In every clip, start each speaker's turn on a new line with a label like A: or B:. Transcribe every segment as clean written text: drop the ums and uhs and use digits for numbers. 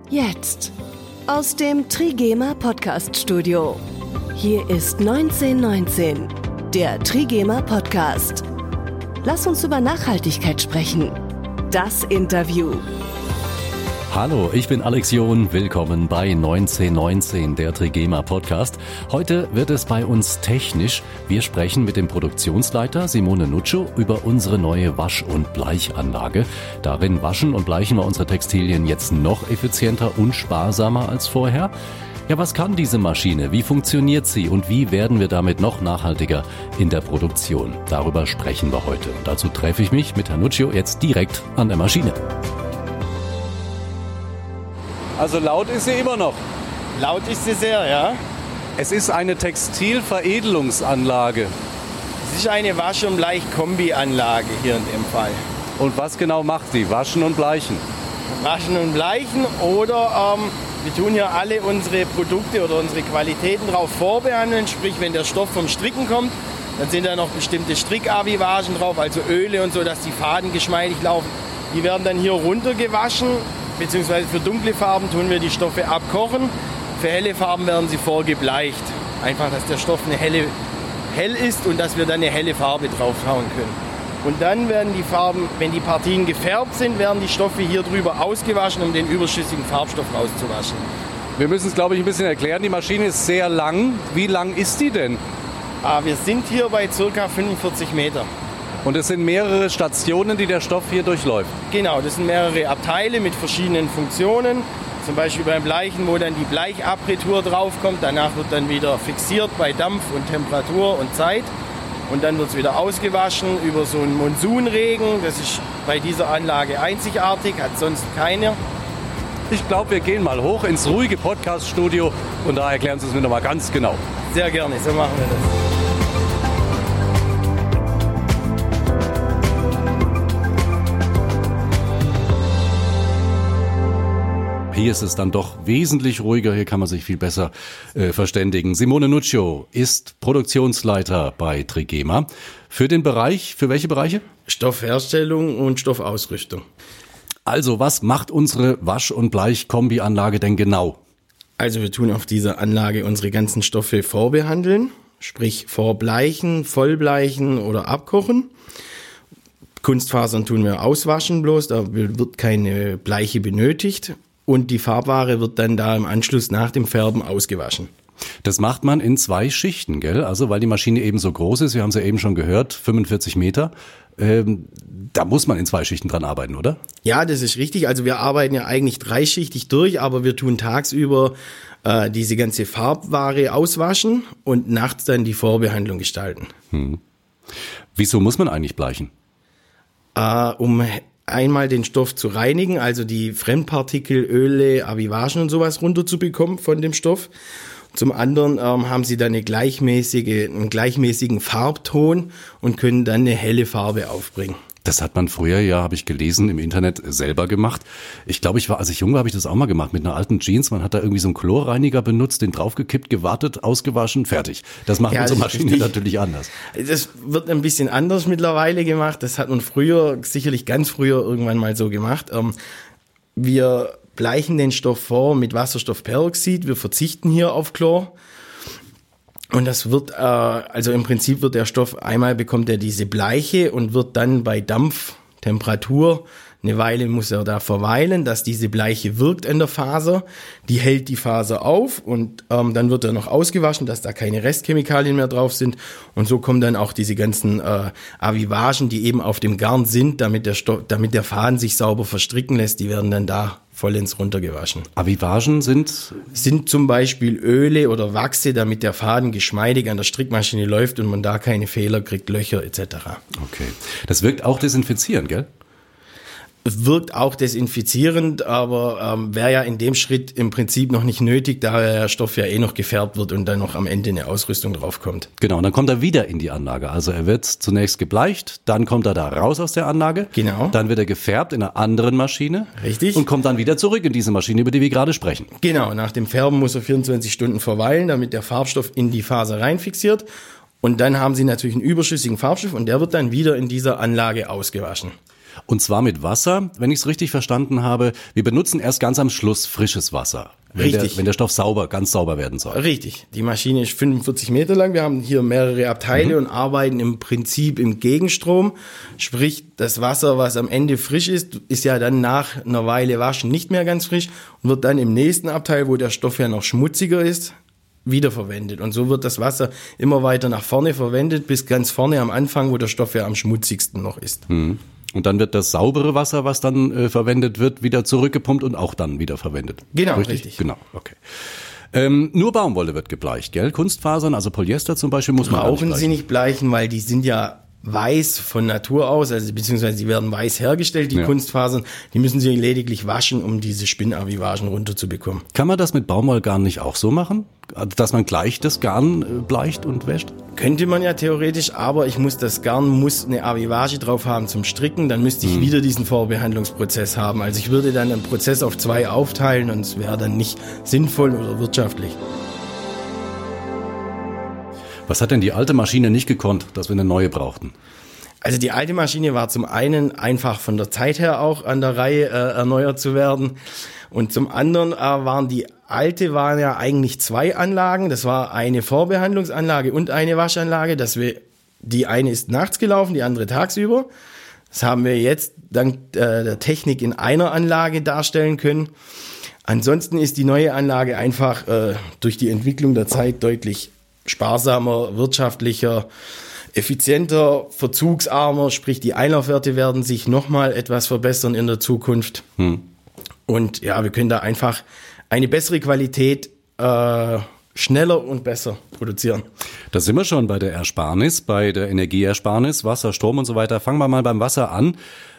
A: Jetzt aus dem Trigema Podcast Studio. Hier ist 1919, der Trigema Podcast. Lass uns über Nachhaltigkeit sprechen. Das Interview.
B: Hallo, ich bin Alex John. Willkommen bei 1919, der Trigema Podcast. Heute wird es bei uns technisch. Wir sprechen mit dem Produktionsleiter Simone Nuccio über unsere neue Wasch- und Bleichanlage. Darin waschen und bleichen wir unsere Textilien jetzt noch effizienter und sparsamer als vorher. Ja, was kann diese Maschine? Wie funktioniert sie? Und wie werden wir damit noch nachhaltiger in der Produktion? Darüber sprechen wir heute. Und dazu treffe ich mich mit Herrn Nuccio jetzt direkt an der Maschine. Also laut ist sie immer noch.
C: Laut ist sie sehr, ja.
B: Es ist eine Textilveredelungsanlage.
C: Es ist eine Wasch- und Bleich-Kombi-Anlage hier in dem Fall.
B: Und was genau macht sie? Waschen und bleichen?
C: Waschen und bleichen oder wir tun hier alle unsere Produkte oder unsere Qualitäten drauf vorbehandeln. Sprich, wenn der Stoff vom Stricken kommt, dann sind da noch bestimmte Strickavivagen drauf, also Öle und so, dass die Faden geschmeidig laufen. Die werden dann hier runtergewaschen. Beziehungsweise für dunkle Farben tun wir die Stoffe abkochen. Für helle Farben werden sie vorgebleicht. Einfach, dass der Stoff hell ist und dass wir dann eine helle Farbe draufhauen können. Und dann werden die Farben, wenn die Partien gefärbt sind, werden die Stoffe hier drüber ausgewaschen, um den überschüssigen Farbstoff rauszuwaschen.
B: Wir müssen es, glaube ich, ein bisschen erklären. Die Maschine ist sehr lang. Wie lang ist die denn?
C: Wir sind hier bei ca. 45 Meter.
B: Und es sind mehrere Stationen, die der Stoff hier durchläuft?
C: Genau, das sind mehrere Abteile mit verschiedenen Funktionen. Zum Beispiel beim Bleichen, wo dann die Bleichapparatur draufkommt. Danach wird dann wieder fixiert bei Dampf und Temperatur und Zeit. Und dann wird es wieder ausgewaschen über so einen Monsunregen. Das ist bei dieser Anlage einzigartig, hat sonst keine.
B: Ich glaube, wir gehen mal hoch ins ruhige Podcast-Studio und da erklären Sie es mir nochmal ganz genau.
C: Sehr gerne, so machen wir das.
B: Hier ist es dann doch wesentlich ruhiger, hier kann man sich viel besser verständigen. Simone Nuccio ist Produktionsleiter bei Trigema. Für welche Bereiche?
C: Stoffherstellung und Stoffausrüstung.
B: Also, was macht unsere Wasch- und Bleich-Kombi-Anlage denn genau?
C: Also, wir tun auf dieser Anlage unsere ganzen Stoffe vorbehandeln, sprich vorbleichen, vollbleichen oder abkochen. Kunstfasern tun wir auswaschen bloß, da wird keine Bleiche benötigt. Und die Farbware wird dann da im Anschluss nach dem Färben ausgewaschen.
B: Das macht man in 2 Schichten, gell? Also weil die Maschine eben so groß ist, wir haben es ja eben schon gehört, 45 Meter. Da muss man in 2 Schichten dran arbeiten, oder?
C: Ja, das ist richtig. Also wir arbeiten ja eigentlich 3-schichtig durch, aber wir tun tagsüber diese ganze Farbware auswaschen und nachts dann die Vorbehandlung gestalten.
B: Wieso muss man eigentlich bleichen?
C: Um einmal den Stoff zu reinigen, also die Fremdpartikel, Öle, Avivagen und sowas runterzubekommen von dem Stoff. Zum anderen haben sie dann einen gleichmäßigen Farbton und können dann eine helle Farbe aufbringen.
B: Das hat man früher, ja, habe ich gelesen, im Internet selber gemacht. Ich glaube, als ich jung war, habe ich das auch mal gemacht mit einer alten Jeans. Man hat da irgendwie so einen Chlorreiniger benutzt, den draufgekippt, gewartet, ausgewaschen, fertig. Das macht unsere Maschine natürlich anders.
C: Das wird ein bisschen anders mittlerweile gemacht. Das hat man früher, sicherlich ganz früher irgendwann mal so gemacht. Wir bleichen den Stoff vor mit Wasserstoffperoxid. Wir verzichten hier auf Chlor. Und das wird, also im Prinzip wird der Stoff, einmal bekommt er diese Bleiche und wird dann bei Dampftemperatur, eine Weile muss er da verweilen, dass diese Bleiche wirkt an der Faser, die hält die Faser auf und dann wird er noch ausgewaschen, dass da keine Restchemikalien mehr drauf sind und so kommen dann auch diese ganzen Avivagen, die eben auf dem Garn sind, damit der Faden sich sauber verstricken lässt, die werden dann da vollends runtergewaschen.
B: Avivagen sind
C: zum Beispiel Öle oder Wachse, damit der Faden geschmeidig an der Strickmaschine läuft und man da keine Fehler kriegt, Löcher etc.
B: Okay. Das wirkt auch desinfizierend, gell?
C: Wirkt auch desinfizierend, aber wäre ja in dem Schritt im Prinzip noch nicht nötig, da der Stoff ja noch gefärbt wird und dann noch am Ende eine Ausrüstung drauf kommt.
B: Genau, und dann kommt er wieder in die Anlage. Also er wird zunächst gebleicht, dann kommt er da raus aus der Anlage.
C: Genau.
B: Dann wird er gefärbt in einer anderen Maschine.
C: Richtig.
B: Und kommt dann wieder zurück in diese Maschine, über die wir gerade sprechen.
C: Genau, nach dem Färben muss er 24 Stunden verweilen, damit der Farbstoff in die Faser rein fixiert. Und dann haben Sie natürlich einen überschüssigen Farbstoff und der wird dann wieder in dieser Anlage ausgewaschen.
B: Und zwar mit Wasser, wenn ich es richtig verstanden habe. Wir benutzen erst ganz am Schluss frisches Wasser. Wenn der Stoff ganz sauber werden soll.
C: Richtig. Die Maschine ist 45 Meter lang. Wir haben hier mehrere Abteile und arbeiten im Prinzip im Gegenstrom. Sprich, das Wasser, was am Ende frisch ist, ist ja dann nach einer Weile waschen nicht mehr ganz frisch und wird dann im nächsten Abteil, wo der Stoff ja noch schmutziger ist, wiederverwendet. Und so wird das Wasser immer weiter nach vorne verwendet, bis ganz vorne am Anfang, wo der Stoff ja am schmutzigsten noch ist.
B: Und dann wird das saubere Wasser, was dann verwendet wird, wieder zurückgepumpt und auch dann wieder verwendet.
C: Genau, richtig.
B: Genau, okay. Nur Baumwolle wird gebleicht, gell? Kunstfasern, also Polyester zum Beispiel, muss man auch nicht bleichen.
C: Brauchen sie nicht bleichen, weil die sind ja weiß von Natur aus, also beziehungsweise sie werden weiß hergestellt, die Kunstfasern. Die müssen sie lediglich waschen, um diese Spinnavivagen runterzubekommen.
B: Kann man das mit Baumwollgarn nicht auch so machen? Dass man gleich das Garn bleicht und wäscht?
C: Könnte man ja theoretisch, aber das Garn muss eine Avivage drauf haben zum Stricken, dann müsste ich wieder diesen Vorbehandlungsprozess haben. Also ich würde dann den Prozess auf 2 aufteilen und es wäre dann nicht sinnvoll oder wirtschaftlich.
B: Was hat denn die alte Maschine nicht gekonnt, dass wir eine neue brauchten?
C: Also die alte Maschine war zum einen einfach von der Zeit her auch an der Reihe erneuert zu werden und zum anderen waren ja eigentlich 2 Anlagen. Das war eine Vorbehandlungsanlage und eine Waschanlage. Die eine ist nachts gelaufen, die andere tagsüber. Das haben wir jetzt dank der Technik in einer Anlage darstellen können. Ansonsten ist die neue Anlage einfach durch die Entwicklung der Zeit deutlich sparsamer, wirtschaftlicher, effizienter, verzugsarmer, sprich die Einlaufwerte werden sich nochmal etwas verbessern in der Zukunft. Und ja, wir können da einfach eine bessere Qualität schneller und besser produzieren.
B: Da sind wir schon bei der Ersparnis, bei der Energieersparnis, Wasser, Strom und so weiter. Fangen wir mal beim Wasser an.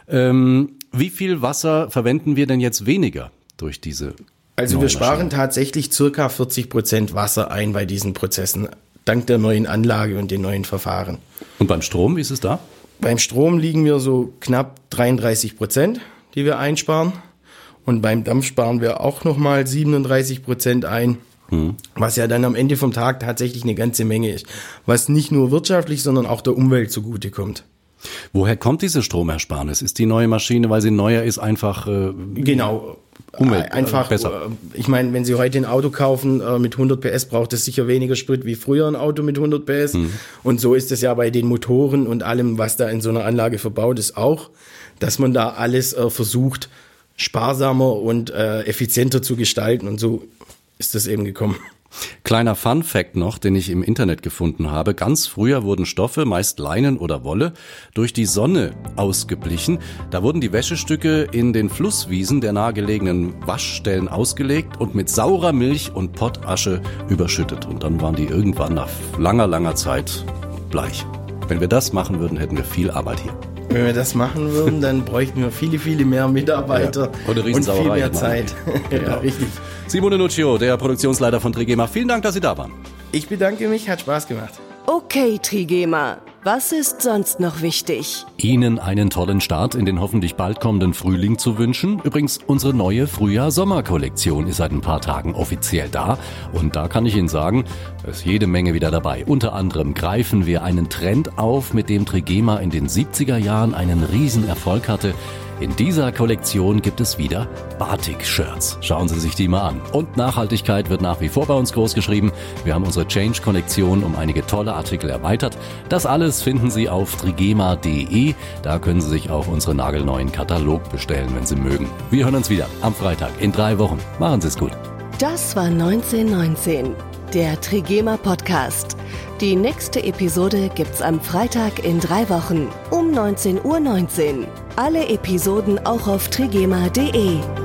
B: Wie viel Wasser verwenden wir denn jetzt weniger durch diese
C: Also wir sparen tatsächlich circa 40% Wasser ein bei diesen Prozessen, dank der neuen Anlage und den neuen Verfahren.
B: Und beim Strom, wie ist es da?
C: Beim Strom liegen wir so knapp 33%, die wir einsparen. Und beim Dampf sparen wir auch nochmal 37% ein, was ja dann am Ende vom Tag tatsächlich eine ganze Menge ist. Was nicht nur wirtschaftlich, sondern auch der Umwelt zugutekommt.
B: Woher kommt diese Stromersparnis? Ist die neue Maschine, weil sie neuer ist, einfach
C: genau.
B: Umwelt
C: einfach
B: besser?
C: Ich meine, wenn Sie heute ein Auto kaufen mit 100 PS, braucht es sicher weniger Sprit wie früher ein Auto mit 100 PS. Und so ist es ja bei den Motoren und allem, was da in so einer Anlage verbaut ist, auch, dass man da alles versucht, sparsamer und effizienter zu gestalten. Und so ist das eben gekommen.
B: Kleiner Fun-Fact noch, den ich im Internet gefunden habe. Ganz früher wurden Stoffe, meist Leinen oder Wolle, durch die Sonne ausgeblichen. Da wurden die Wäschestücke in den Flusswiesen der nahegelegenen Waschstellen ausgelegt und mit saurer Milch und Pottasche überschüttet. Und dann waren die irgendwann nach langer, langer Zeit bleich. Wenn wir das machen würden, hätten wir viel Arbeit hier.
C: Wenn wir das machen würden, dann bräuchten wir viele, viele mehr Mitarbeiter und viel mehr Zeit. Ja, richtig.
B: Simone Nuccio, der Produktionsleiter von Trigema, vielen Dank, dass Sie da waren.
C: Ich bedanke mich, hat Spaß gemacht.
A: Okay, Trigema, was ist sonst noch wichtig?
B: Ihnen einen tollen Start in den hoffentlich bald kommenden Frühling zu wünschen. Übrigens, unsere neue Frühjahr-Sommer-Kollektion ist seit ein paar Tagen offiziell da. Und da kann ich Ihnen sagen, da ist jede Menge wieder dabei. Unter anderem greifen wir einen Trend auf, mit dem Trigema in den 70er Jahren einen Riesenerfolg hatte. In dieser Kollektion gibt es wieder Batik-Shirts. Schauen Sie sich die mal an. Und Nachhaltigkeit wird nach wie vor bei uns groß geschrieben. Wir haben unsere Change-Kollektion um einige tolle Artikel erweitert. Das alles finden Sie auf trigema.de. Da können Sie sich auch unseren nagelneuen Katalog bestellen, wenn Sie mögen. Wir hören uns wieder am Freitag in 3 Wochen. Machen Sie es gut.
A: Das war 1919, der Trigema Podcast. Die nächste Episode gibt's am Freitag in 3 Wochen um 19:19 Uhr. Alle Episoden auch auf trigema.de.